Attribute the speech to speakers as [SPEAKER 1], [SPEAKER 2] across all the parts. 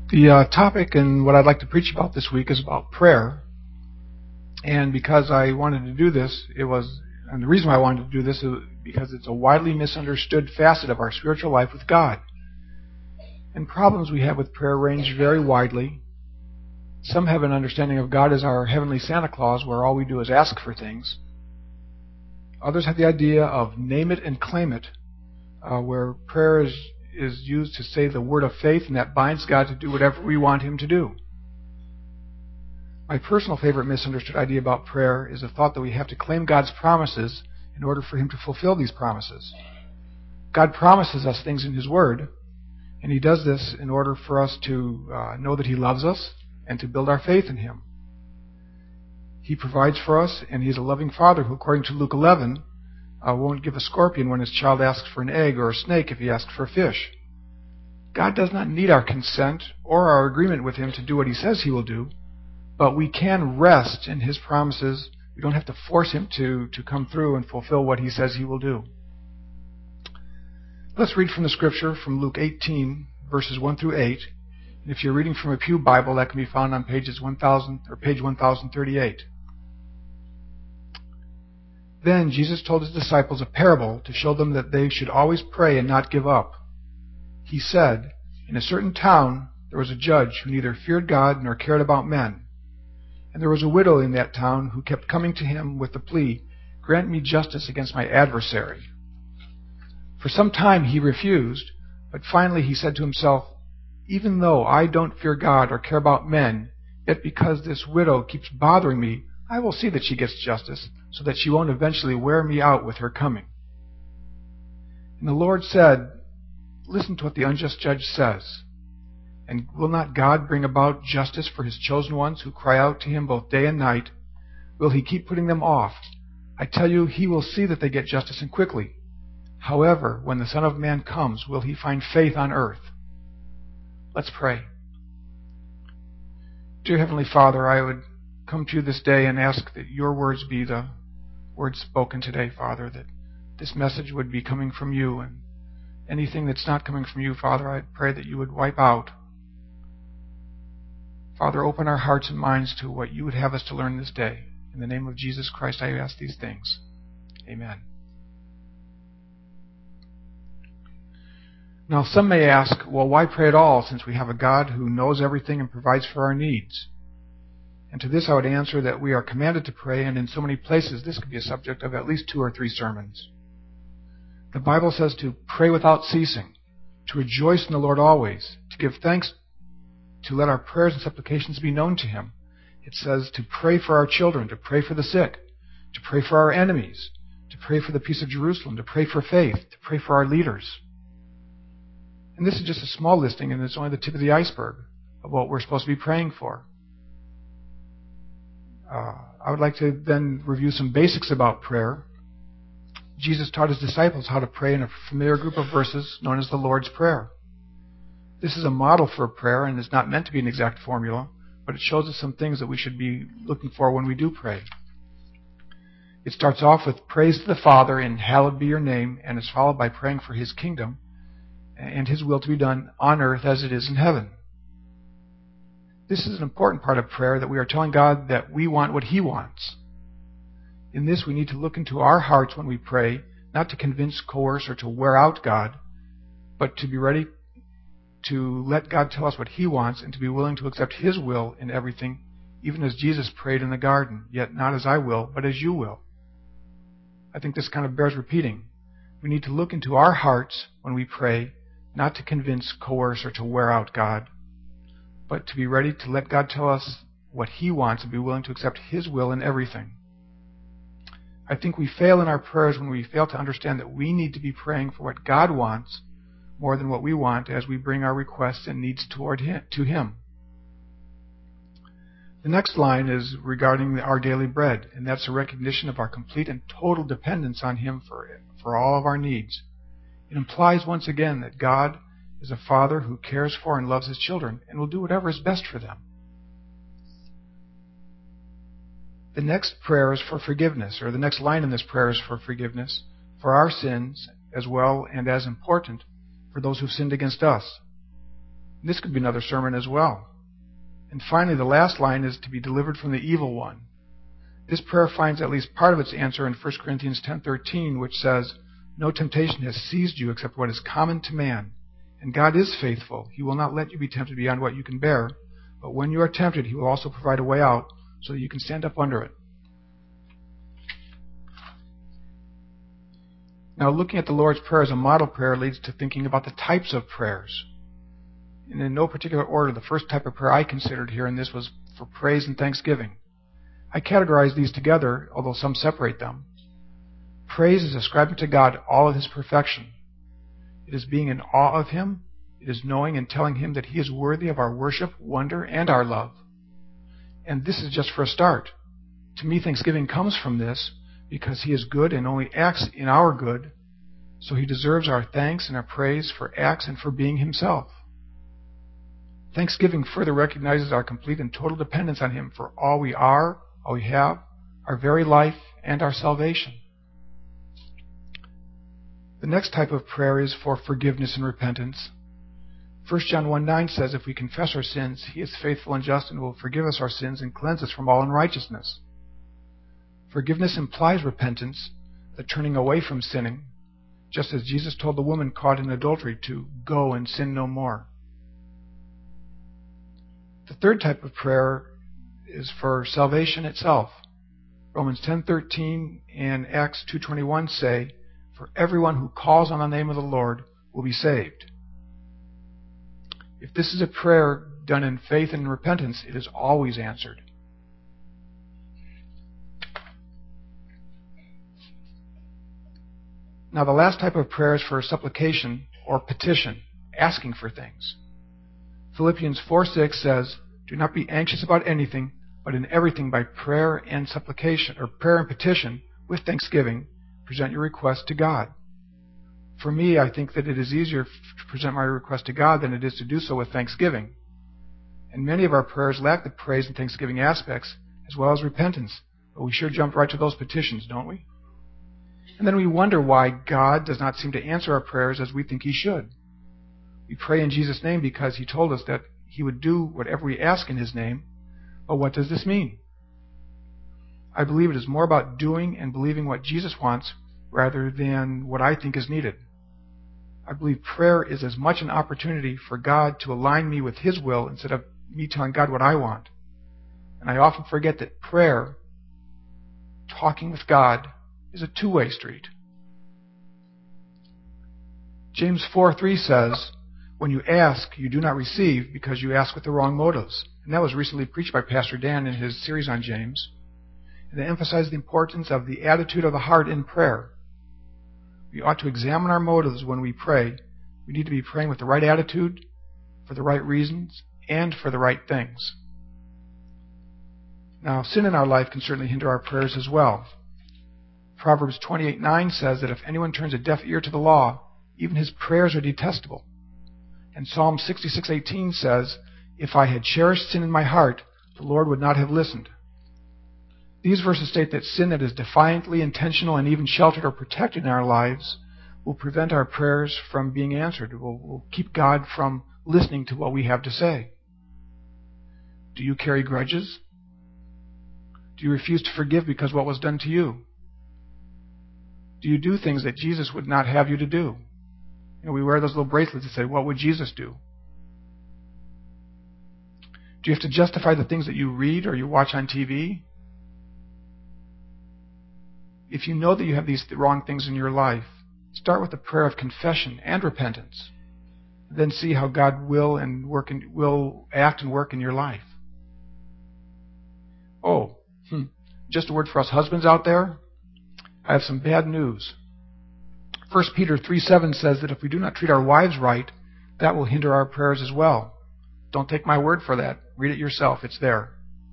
[SPEAKER 1] The topic and what I'd like to preach about this week is about prayer. And because I wanted to do this, and the reason why I wanted to do this is because it's a widely misunderstood facet of our spiritual life with God. And problems we have with prayer range very widely. Some have an understanding of God as our heavenly Santa Claus, where all we do is ask for things. Others have the idea of name it and claim it, where prayer is used to say the word of faith, and that binds God to do whatever we want Him to do. My personal favorite misunderstood idea about prayer is the thought that we have to claim God's promises in order for Him to fulfill these promises. God promises us things in His Word, and He does this in order for us to know that He loves us and to build our faith in Him. He provides for us, and He's a loving Father who, according to Luke 11, won't give a scorpion when His child asks for an egg, or a snake if he asks for a fish. God does not need our consent or our agreement with Him to do what He says He will do, but we can rest in His promises. We don't have to force Him to come through and fulfill what He says He will do. Let's read from the Scripture from Luke 18, verses 1 through 8. And if you're reading from a Pew Bible, that can be found on page 1038. Then Jesus told His disciples a parable to show them that they should always pray and not give up. He said, "In a certain town there was a judge who neither feared God nor cared about men. And there was a widow in that town who kept coming to him with the plea, 'Grant me justice against my adversary.' For some time he refused, but finally he said to himself, 'Even though I don't fear God or care about men, yet because this widow keeps bothering me, I will see that she gets justice, so that she won't eventually wear me out with her coming.' And the Lord said, 'Listen to what the unjust judge says. And will not God bring about justice for His chosen ones who cry out to Him both day and night? Will He keep putting them off? I tell you, He will see that they get justice, and quickly. However, when the Son of Man comes, will He find faith on earth?'" Let's pray. Dear Heavenly Father, I would come to you this day and ask that your words be the words spoken today, Father, that this message would be coming from you, and anything that's not coming from you, Father, I pray that you would wipe out. Father, open our hearts and minds to what you would have us to learn this day. In the name of Jesus Christ, I ask these things. Amen. Now, some may ask, well, why pray at all, since we have a God who knows everything and provides for our needs? And to this I would answer that we are commanded to pray, and in so many places this could be a subject of at least 2 or 3 sermons. The Bible says to pray without ceasing, to rejoice in the Lord always, to give thanks, to let our prayers and supplications be known to Him. It says to pray for our children, to pray for the sick, to pray for our enemies, to pray for the peace of Jerusalem, to pray for faith, to pray for our leaders. And this is just a small listing, and it's only the tip of the iceberg of what we're supposed to be praying for. I would like to then review some basics about prayer. Jesus taught His disciples how to pray in a familiar group of verses known as the Lord's Prayer. This is a model for prayer and is not meant to be an exact formula, but it shows us some things that we should be looking for when we do pray. It starts off with praise to the Father in hallowed be your name, and is followed by praying for His kingdom and His will to be done on earth as it is in heaven. This is an important part of prayer, that we are telling God that we want what He wants. In this, we need to look into our hearts when we pray, not to convince, coerce, or to wear out God, but to be ready to let God tell us what He wants and to be willing to accept His will in everything, even as Jesus prayed in the garden, "Yet not as I will, but as you will." I think this kind of bears repeating. We need to look into our hearts when we pray, not to convince, coerce, or to wear out God, but to be ready to let God tell us what He wants and be willing to accept His will in everything. I think we fail in our prayers when we fail to understand that we need to be praying for what God wants more than what we want as we bring our requests and needs to Him. The next line is regarding our daily bread, and that's a recognition of our complete and total dependence on Him for all of our needs. It implies once again that God is a Father who cares for and loves His children and will do whatever is best for them. The next prayer is for forgiveness, or the next line in this prayer is for forgiveness, for our sins as well, and as important, for those who've sinned against us. This could be another sermon as well. And finally, the last line is to be delivered from the evil one. This prayer finds at least part of its answer in 1 Corinthians 10:13, which says, "No temptation has seized you except what is common to man. And God is faithful. He will not let you be tempted beyond what you can bear. But when you are tempted, He will also provide a way out so that you can stand up under it." Now, looking at the Lord's Prayer as a model prayer leads to thinking about the types of prayers. And in no particular order, the first type of prayer I considered here in this was for praise and thanksgiving. I categorize these together, although some separate them. Praise is ascribing to God all of His perfection. It is being in awe of Him. It is knowing and telling Him that He is worthy of our worship, wonder, and our love. And this is just for a start. To me, thanksgiving comes from this because He is good and only acts in our good, so He deserves our thanks and our praise for acts and for being Himself. Thanksgiving further recognizes our complete and total dependence on Him for all we are, all we have, our very life, and our salvation. The next type of prayer is for forgiveness and repentance. 1 John 1:9 says, "If we confess our sins, He is faithful and just and will forgive us our sins and cleanse us from all unrighteousness." Forgiveness implies repentance, the turning away from sinning, just as Jesus told the woman caught in adultery to go and sin no more. The third type of prayer is for salvation itself. Romans 10:13 and Acts 2:21 say, "For everyone who calls on the name of the Lord will be saved." If this is a prayer done in faith and repentance, it is always answered. Now, the last type of prayer is for supplication or petition, asking for things. Philippians 4:6 says, "Do not be anxious about anything, but in everything by prayer and supplication, or prayer and petition, with thanksgiving, present your request to God." For me, I think that it is easier to present my request to God than it is to do so with thanksgiving. And many of our prayers lack the praise and thanksgiving aspects, as well as repentance, but we sure jump right to those petitions, don't we? And then we wonder why God does not seem to answer our prayers as we think He should. We pray in Jesus' name because He told us that He would do whatever we ask in His name. But what does this mean? I believe it is more about doing and believing what Jesus wants rather than what I think is needed. I believe prayer is as much an opportunity for God to align me with His will instead of me telling God what I want. And I often forget that prayer, talking with God, is a two-way street. James 4:3 says, "When you ask, you do not receive because you ask with the wrong motives." And that was recently preached by Pastor Dan in his series on James. And it emphasized the importance of the attitude of the heart in prayer. We ought to examine our motives when we pray. We need to be praying with the right attitude, for the right reasons, and for the right things. Now, sin in our life can certainly hinder our prayers as well. Proverbs 28:9 says that if anyone turns a deaf ear to the law, even his prayers are detestable. And Psalm 66:18 says, "If I had cherished sin in my heart, the Lord would not have listened." These verses state that sin that is defiantly intentional and even sheltered or protected in our lives will prevent our prayers from being answered. It will keep God from listening to what we have to say. Do you carry grudges? Do you refuse to forgive because of what was done to you? Do you do things that Jesus would not have you to do? We wear those little bracelets that say, "What would Jesus do?" Do you have to justify the things that you read or you watch on TV? If you know that you have these wrong things in your life, start with a prayer of confession and repentance. Then see how God will act and work in your life. Just a word for us husbands out there. I have some bad news. 1 Peter 3:7 says that if we do not treat our wives right, that will hinder our prayers as well. Don't take my word for that. Read it yourself. It's there.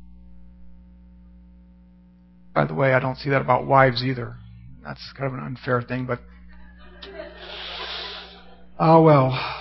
[SPEAKER 1] By the way, I don't see that about wives either. That's kind of an unfair thing, but oh well.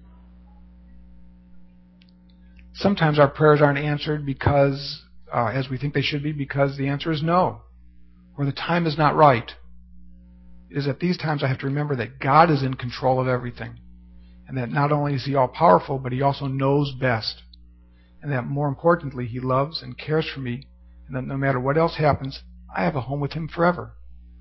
[SPEAKER 1] Sometimes our prayers aren't answered because, as we think they should be, because the answer is no, or the time is not right. It is at these times I have to remember that God is in control of everything. and that not only is he all-powerful, but he also knows best, and that more importantly, he loves and cares for me, and that no matter what else happens, I have a home with him forever.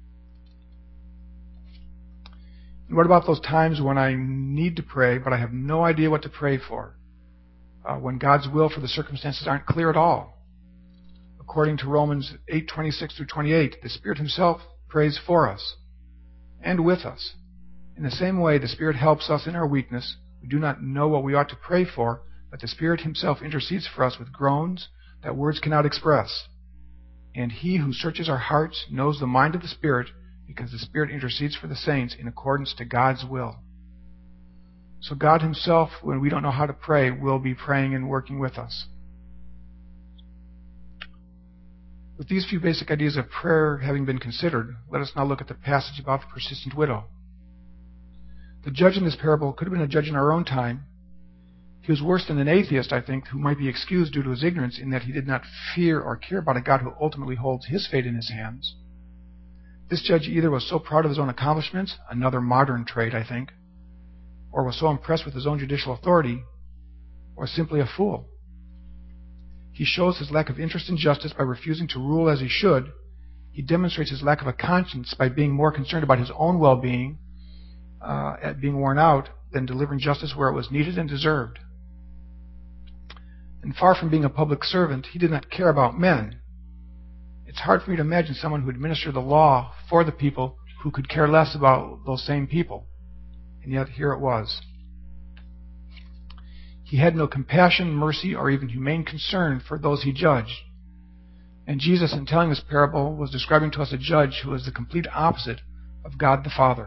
[SPEAKER 1] And what about those times when I need to pray, but I have no idea what to pray for? When God's will for the circumstances aren't clear at all? According to Romans 8:26 through 28, the Spirit himself prays for us and with us. In the same way, the Spirit helps us in our weakness. We do not know what we ought to pray for, but the Spirit himself intercedes for us with groans that words cannot express. And he who searches our hearts knows the mind of the Spirit, because the Spirit intercedes for the saints in accordance to God's will. So God himself, when we don't know how to pray, will be praying and working with us. With these few basic ideas of prayer having been considered, let us now look at the passage about the persistent widow. The judge in this parable could have been a judge in our own time. He was worse than an atheist, I think, who might be excused due to his ignorance in that he did not fear or care about a God who ultimately holds his fate in his hands. This judge either was so proud of his own accomplishments, another modern trait, I think, or was so impressed with his own judicial authority, or simply a fool. He shows his lack of interest in justice by refusing to rule as he should. He demonstrates his lack of a conscience by being more concerned about his own well-being, at being worn out, than delivering justice where it was needed and deserved. And far from being a public servant, he did not care about men. It's hard for me to imagine someone who administered the law for the people who could care less about those same people. And yet here it was. He had no compassion, mercy, or even humane concern for those he judged. And Jesus, in telling this parable, was describing to us a judge who is the complete opposite of God the Father.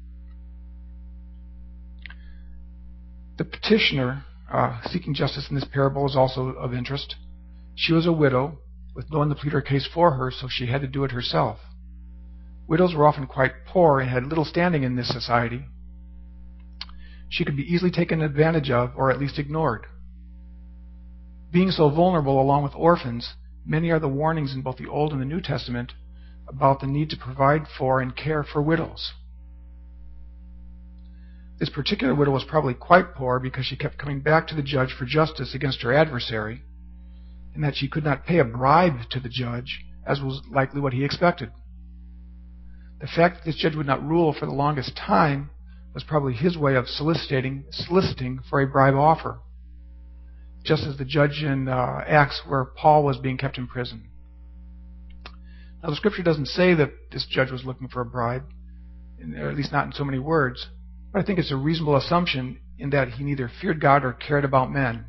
[SPEAKER 1] The petitioner seeking justice in this parable is also of interest. She was a widow with no one to plead her case for her, so she had to do it herself. Widows were often quite poor and had little standing in this society. She could be easily taken advantage of, or at least ignored. Being so vulnerable along with orphans, many are the warnings in both the Old and the New Testament about the need to provide for and care for widows. This particular widow was probably quite poor because she kept coming back to the judge for justice against her adversary, and that she could not pay a bribe to the judge, as was likely what he expected. The fact that this judge would not rule for the longest time was probably his way of soliciting for a bribe offer, just as the judge in Acts where Paul was being kept in prison. Now, the scripture doesn't say that this judge was looking for a bribe, or at least not in so many words, but I think it's a reasonable assumption in that he neither feared God or cared about men.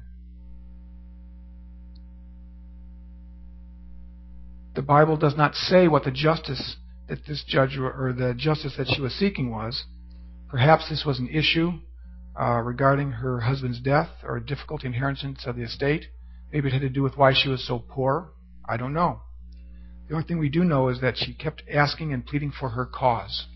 [SPEAKER 1] The Bible does not say what the justice that this judge or the justice that she was seeking was. Perhaps this was an issue regarding her husband's death or difficult inheritance of the estate. Maybe it had to do with why she was so poor. I don't know. The only thing we do know is that she kept asking and pleading for her cause.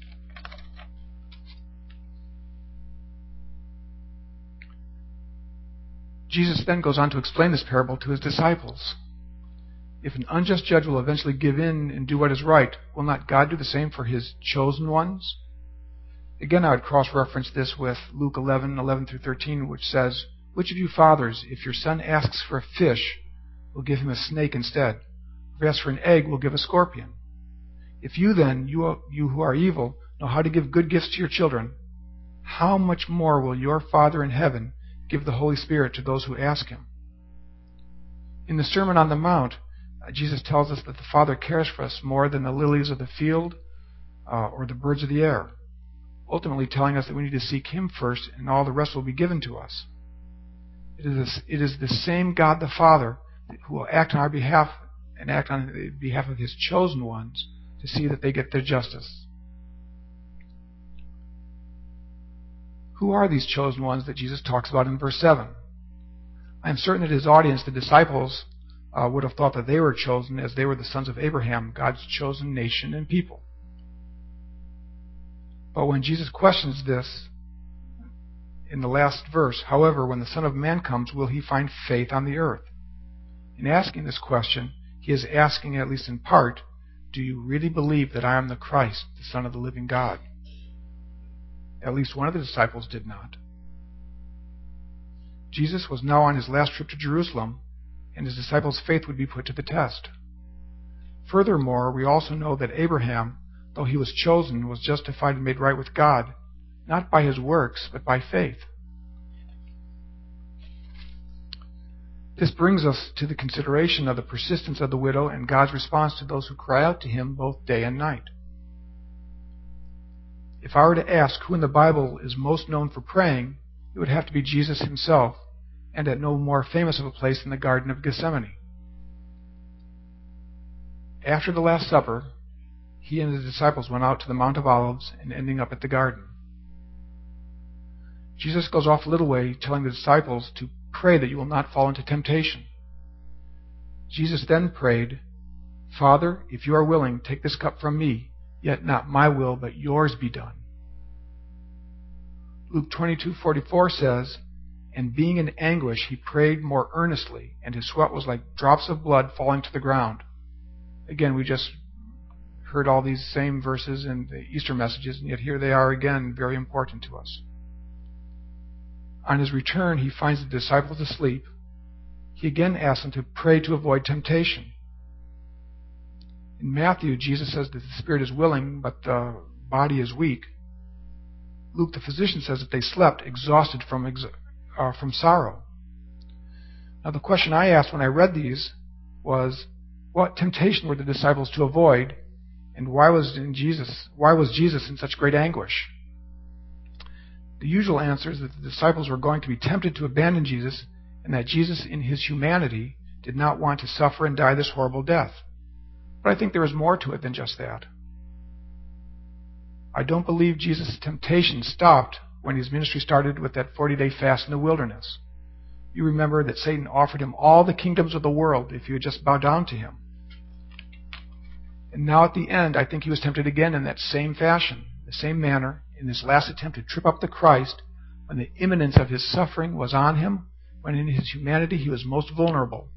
[SPEAKER 1] Jesus then goes on to explain this parable to his disciples. If an unjust judge will eventually give in and do what is right, will not God do the same for his chosen ones? Again, I would cross-reference this with Luke 11 through 13, which says, "Which of you fathers, if your son asks for a fish, will give him a snake instead? If he asks for an egg, will give a scorpion? If you then, you who are evil, know how to give good gifts to your children, how much more will your Father in heaven give the Holy Spirit to those who ask him?" In the Sermon on the Mount, Jesus tells us that the Father cares for us more than the lilies of the field or the birds of the air, ultimately telling us that we need to seek him first and all the rest will be given to us. It is the same God the Father who will act on our behalf and act on behalf of his chosen ones to see that they get their justice. Who are these chosen ones that Jesus talks about in verse 7? I am certain that his audience, the disciples, would have thought that they were chosen as they were the sons of Abraham, God's chosen nation and people. But when Jesus questions this in the last verse, however, when the Son of Man comes, will he find faith on the earth? In asking this question, he is asking, at least in part, do you really believe that I am the Christ, the Son of the living God? At least one of the disciples did not. Jesus was now on his last trip to Jerusalem, and his disciples' faith would be put to the test. Furthermore, we also know that Abraham, though he was chosen, was justified and made right with God, not by his works, but by faith. This brings us to the consideration of the persistence of the widow and God's response to those who cry out to him both day and night. If I were to ask who in the Bible is most known for praying, it would have to be Jesus himself, and at no more famous of a place than the Garden of Gethsemane. After the Last Supper, he and his disciples went out to the Mount of Olives and ending up at the garden. Jesus goes off a little way, telling the disciples to pray that you will not fall into temptation. Jesus then prayed, "Father, if you are willing, take this cup from me, yet not my will, but yours be done." Luke 22:44 says, "And being in anguish, he prayed more earnestly, and his sweat was like drops of blood falling to the ground." Again, we just heard all these same verses in the Easter messages, and yet here they are again, very important to us. On his return, he finds the disciples asleep. He again asks them to pray to avoid temptation. In Matthew, Jesus says that the spirit is willing, but the body is weak. Luke, the physician, says that they slept, exhausted from sorrow. Now, the question I asked when I read these was, what temptation were the disciples to avoid, and why was Jesus in such great anguish? The usual answer is that the disciples were going to be tempted to abandon Jesus, and that Jesus, in his humanity, did not want to suffer and die this horrible death. But I think there is more to it than just that. I don't believe Jesus' temptation stopped when his ministry started with that 40-day fast in the wilderness. You remember that Satan offered him all the kingdoms of the world if he would just bow down to him. And now at the end, I think he was tempted again in that same fashion, the same manner, in this last attempt to trip up the Christ, when the imminence of his suffering was on him, when in his humanity he was most vulnerable.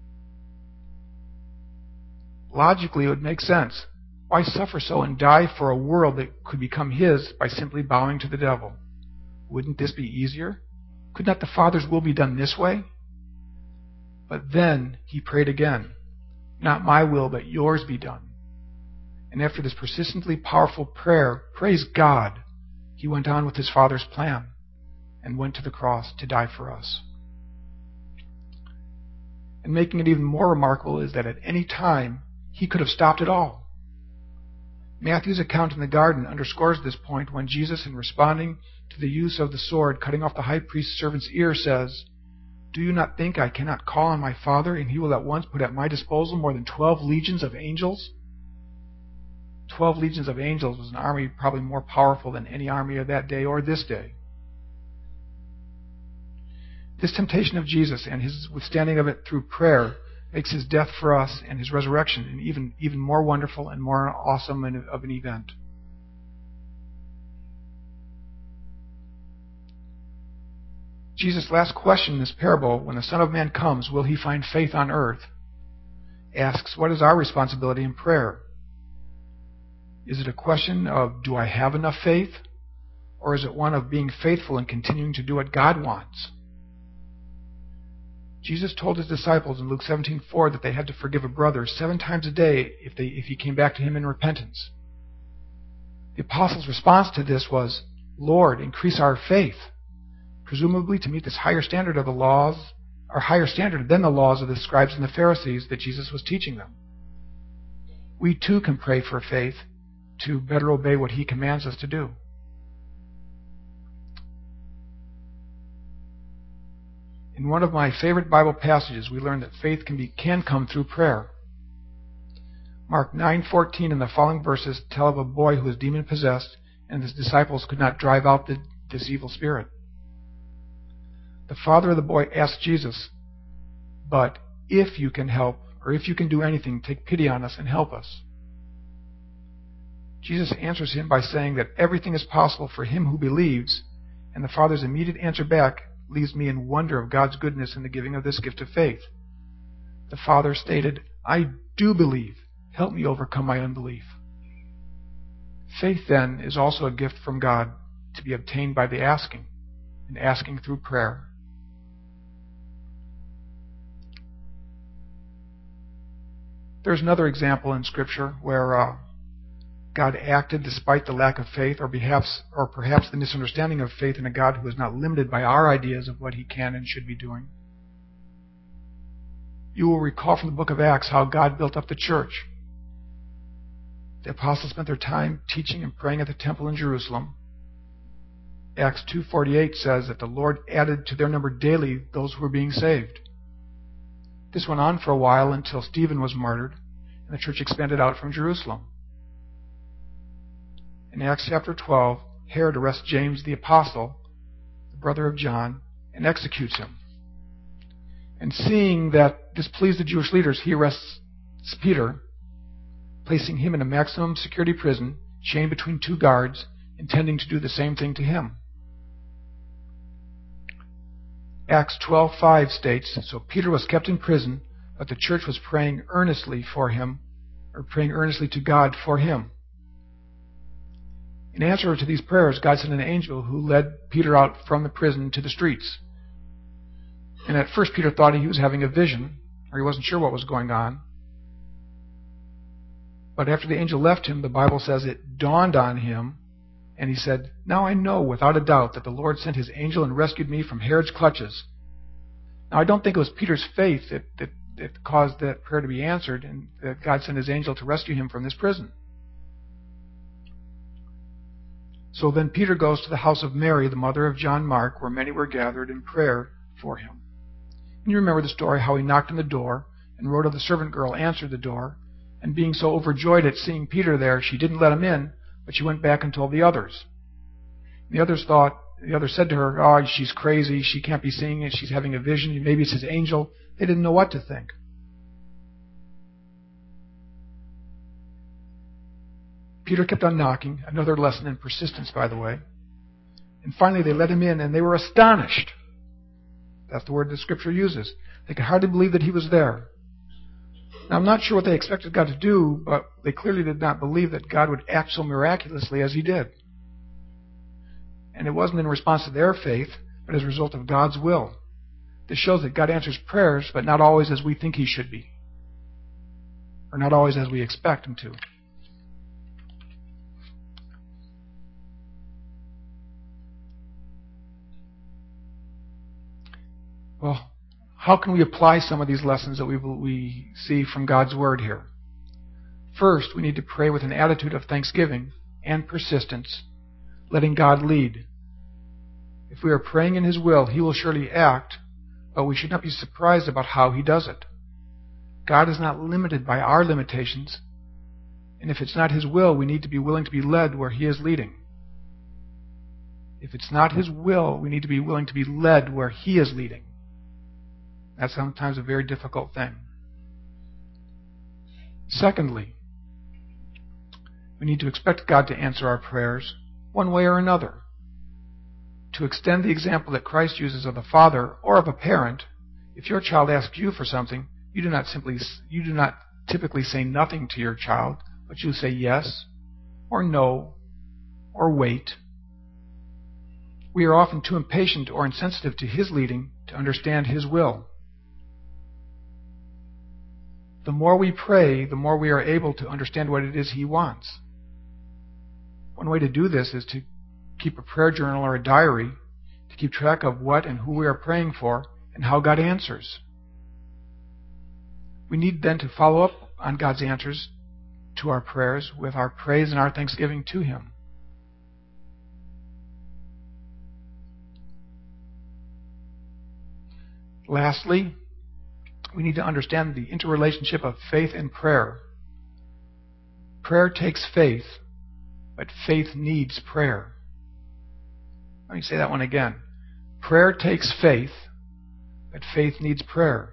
[SPEAKER 1] Logically, it would make sense. Why suffer so and die for a world that could become his by simply bowing to the devil? Wouldn't this be easier? Could not the Father's will be done this way? But then he prayed again, "Not my will, but yours be done." And after this persistently powerful prayer, praise God, he went on with his Father's plan and went to the cross to die for us. And making it even more remarkable is that at any time, he could have stopped it all. Matthew's account in the garden underscores this point when Jesus, in responding to the use of the sword cutting off the high priest's servant's ear, says, "Do you not think I cannot call on my Father, and he will at once put at my disposal more than 12 legions of angels?" 12 legions of angels was an army probably more powerful than any army of that day or this day. This temptation of Jesus and his withstanding of it through prayer makes his death for us and his resurrection an even more wonderful and more awesome of an event. Jesus' last question in this parable, when the Son of Man comes, will he find faith on earth, asks, what is our responsibility in prayer? Is it a question of, do I have enough faith? Or is it one of being faithful and continuing to do what God wants? Jesus told his disciples in Luke 17:4 that they had to forgive a brother 7 times a day if he came back to him in repentance. The apostles' response to this was, "Lord, increase our faith," presumably to meet this higher standard of the laws, or higher standard than the laws of the scribes and the Pharisees that Jesus was teaching them. We too can pray for faith to better obey what he commands us to do. In one of my favorite Bible passages, we learn that faith can come through prayer. Mark 9:14 and the following verses tell of a boy who was demon-possessed, and his disciples could not drive out this evil spirit. The father of the boy asked Jesus, "But if you can help, or if you can do anything, take pity on us and help us." Jesus answers him by saying that everything is possible for him who believes, and the father's immediate answer back leaves me in wonder of God's goodness in the giving of this gift of faith. The father stated, "I do believe. Help me overcome my unbelief." Faith, then, is also a gift from God to be obtained by the asking, and asking through prayer. There's another example in Scripture where God acted despite the lack of faith, or perhaps the misunderstanding of faith in a God who is not limited by our ideas of what He can and should be doing. You will recall from the book of Acts how God built up the church. The apostles spent their time teaching and praying at the temple in Jerusalem. Acts 2:48 says that the Lord added to their number daily those who were being saved. This went on for a while until Stephen was martyred, and the church expanded out from Jerusalem. In Acts chapter 12, Herod arrests James the apostle, the brother of John, and executes him. And seeing that this pleased the Jewish leaders, he arrests Peter, placing him in a maximum security prison, chained between two guards, intending to do the same thing to him. Acts 12:5 states, "So Peter was kept in prison, but the church was praying earnestly to God for him." In answer to these prayers, God sent an angel who led Peter out from the prison to the streets. And at first Peter thought he was having a vision, or he wasn't sure what was going on. But after the angel left him, the Bible says it dawned on him, and he said, "Now I know without a doubt that the Lord sent His angel and rescued me from Herod's clutches." Now I don't think it was Peter's faith that caused that prayer to be answered, and that God sent His angel to rescue him from this prison. So then Peter goes to the house of Mary, the mother of John Mark, where many were gathered in prayer for him. And you remember the story, how he knocked on the door, and Rhoda, the servant girl, answered the door, and being so overjoyed at seeing Peter there, she didn't let him in, but she went back and told the others. The others said to her, "Oh, she's crazy, she can't be seeing it, she's having a vision, maybe it's his angel." They didn't know what to think. Peter kept on knocking, another lesson in persistence, by the way. And finally they let him in, and they were astonished. That's the word the Scripture uses. They could hardly believe that he was there. Now, I'm not sure what they expected God to do, but they clearly did not believe that God would act so miraculously as He did. And it wasn't in response to their faith, but as a result of God's will. This shows that God answers prayers, but not always as we think He should be, or not always as we expect Him to. Well, how can we apply some of these lessons that we see from God's Word here? First, we need to pray with an attitude of thanksgiving and persistence, letting God lead. If we are praying in His will, He will surely act, but we should not be surprised about how He does it. God is not limited by our limitations, and if it's not His will, we need to be willing to be led where He is leading. If it's not His will, we need to be willing to be led where He is leading. That's sometimes a very difficult thing. Secondly, we need to expect God to answer our prayers one way or another. To extend the example that Christ uses of the father or of a parent, if your child asks you for something, you do not typically say nothing to your child, but you say yes, or no, or wait. We are often too impatient or insensitive to His leading to understand His will. The more we pray, the more we are able to understand what it is He wants. One way to do this is to keep a prayer journal or a diary to keep track of what and who we are praying for and how God answers. We need then to follow up on God's answers to our prayers with our praise and our thanksgiving to Him. Lastly, we need to understand the interrelationship of faith and prayer. Prayer takes faith, but faith needs prayer. Let me say that one again. Prayer takes faith, but faith needs prayer.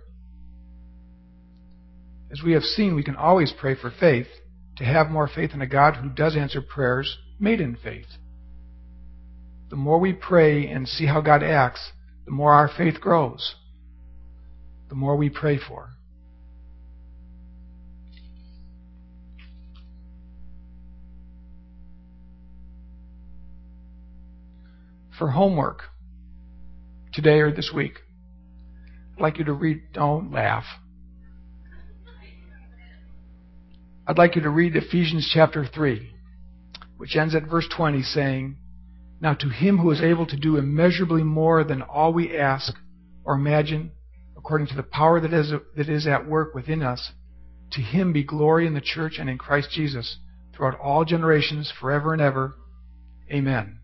[SPEAKER 1] As we have seen, we can always pray for faith, to have more faith in a God who does answer prayers made in faith. The more we pray and see how God acts, the more our faith grows. The more we pray for. For homework, today or this week, I'd like you to read, don't laugh. I'd like you to read Ephesians chapter 3, which ends at verse 20, saying, "Now to him who is able to do immeasurably more than all we ask or imagine, according to the power that is at work within us, to him be glory in the church and in Christ Jesus throughout all generations, forever and ever. Amen."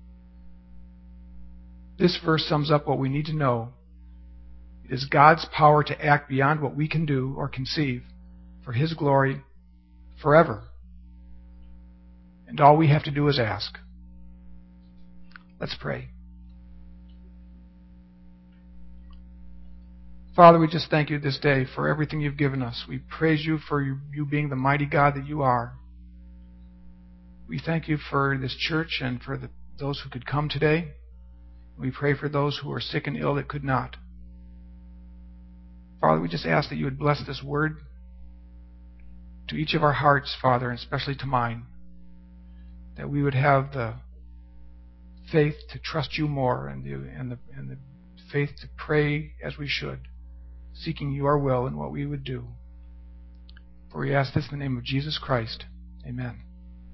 [SPEAKER 1] This verse sums up what we need to know. It is God's power to act beyond what we can do or conceive for his glory forever. And all we have to do is ask. Let's pray. Father, we just thank you this day for everything you've given us. We praise you for you being the mighty God that you are. We thank you for this church and for those who could come today. We pray for those who are sick and ill that could not. Father, we just ask that you would bless this word to each of our hearts, Father, and especially to mine, that we would have the faith to trust you more and the faith to pray as we should, seeking your will and what we would do. For we ask this in the name of Jesus Christ. Amen.